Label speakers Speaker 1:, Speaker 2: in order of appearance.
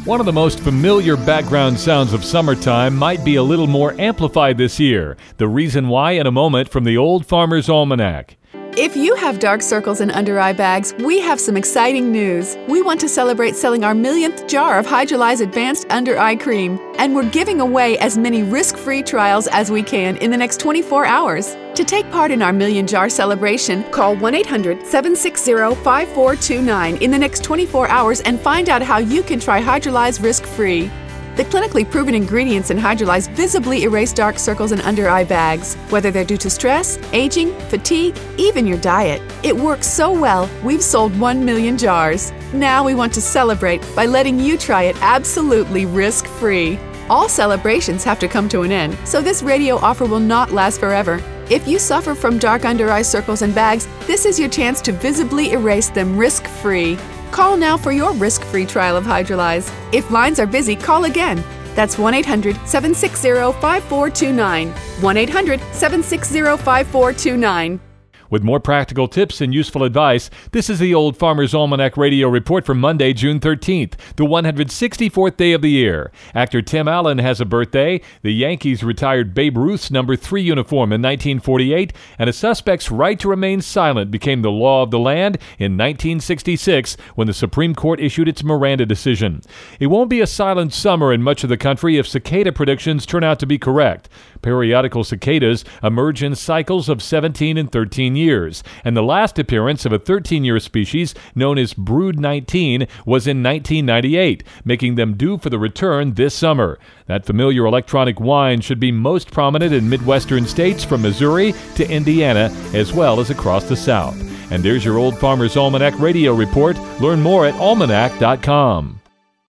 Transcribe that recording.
Speaker 1: One of the most familiar background sounds of summertime might be a little more amplified this year. The reason why in a moment from the Old Farmer's Almanac.
Speaker 2: If you have dark circles and under-eye bags, we have some exciting news. We want to celebrate selling our millionth jar of Hydrolyze Advanced Under Eye Cream, and we're giving away as many risk-free trials as we can in the next 24 hours. To take part in our Million Jar celebration, call 1-800-760-5429 in the next 24 hours and find out how you can try Hydrolyze risk-free. The clinically proven ingredients in Hydrolyze visibly erase dark circles and under-eye bags, whether they're due to stress, aging, fatigue, even your diet. It works so well, we've sold 1 million jars. Now we want to celebrate by letting you try it absolutely risk-free. All celebrations have to come to an end, so this radio offer will not last forever. If you suffer from dark under-eye circles and bags, this is your chance to visibly erase them risk-free. Call now for your risk-free trial of Hydrolyze. If lines are busy, call again. That's 1-800-760-5429. 1-800-760-5429.
Speaker 1: With more practical tips and useful advice, this is the Old Farmer's Almanac Radio Report for Monday, June 13th, the 164th day of the year. Actor Tim Allen has a birthday, the Yankees retired Babe Ruth's number 3 uniform in 1948, and a suspect's right to remain silent became the law of the land in 1966 when the Supreme Court issued its Miranda decision. It won't be a silent summer in much of the country if cicada predictions turn out to be correct. Periodical cicadas emerge in cycles of 17 and 13 years, and the last appearance of a 13-year species known as Brood 19 was in 1998, making them due for the return this summer. That familiar electronic whine should be most prominent in Midwestern states from Missouri to Indiana, as well as across the South. And there's your Old Farmer's Almanac Radio Report. Learn more at almanac.com.